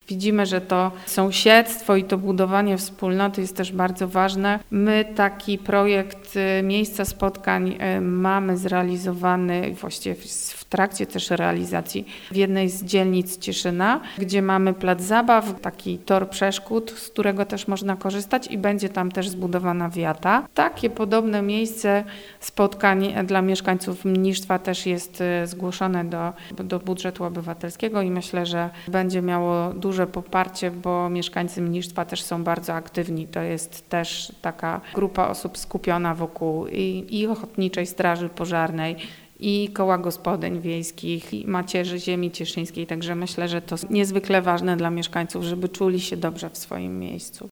Widzimy, że to sąsiedztwo i to budowanie wspólnoty jest też bardzo ważne. My taki projekt Miejsca Spotkań mamy zrealizowany, właściwie w trakcie też realizacji w jednej z dzielnic Cieszyna, gdzie mamy plac zabaw, taki tor przeszkód, z którego też można korzystać i będzie tam też zbudowana wiata. Takie podobne miejsce spotkań dla mieszkańców Mnisztwa też jest zgłoszone do budżetu obywatelskiego i myślę, że będzie miało duże poparcie, bo mieszkańcy Mnisztwa też są bardzo aktywni. To jest też taka grupa osób skupiona wokół i Ochotniczej Straży Pożarnej, i koła gospodyń wiejskich, i macierzy ziemi cieszyńskiej. Także myślę, że to niezwykle ważne dla mieszkańców, żeby czuli się dobrze w swoim miejscu.